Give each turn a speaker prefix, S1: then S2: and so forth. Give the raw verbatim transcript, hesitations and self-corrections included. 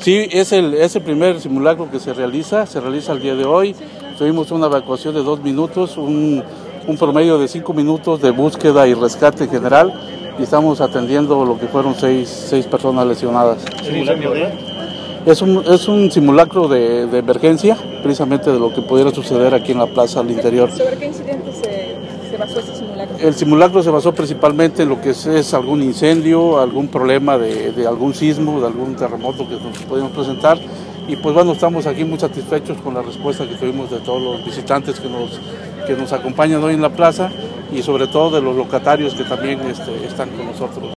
S1: Sí, es el, es el primer simulacro que se realiza, se realiza el día de hoy. Tuvimos una evacuación de dos minutos, un, un promedio de cinco minutos de búsqueda y rescate en general, y estamos atendiendo lo que fueron seis, seis personas lesionadas. Es un, es un simulacro de, de emergencia, precisamente de lo que pudiera suceder aquí en la plaza al interior.
S2: ¿Sobre qué incidente se, se basó ese simulacro?
S1: El simulacro se basó principalmente en lo que es, es algún incendio, algún problema de, de algún sismo, de algún terremoto que nos podemos presentar. Y pues bueno, estamos aquí muy satisfechos con la respuesta que tuvimos de todos los visitantes que nos, que nos acompañan hoy en la plaza y sobre todo de los locatarios que también este, están con nosotros.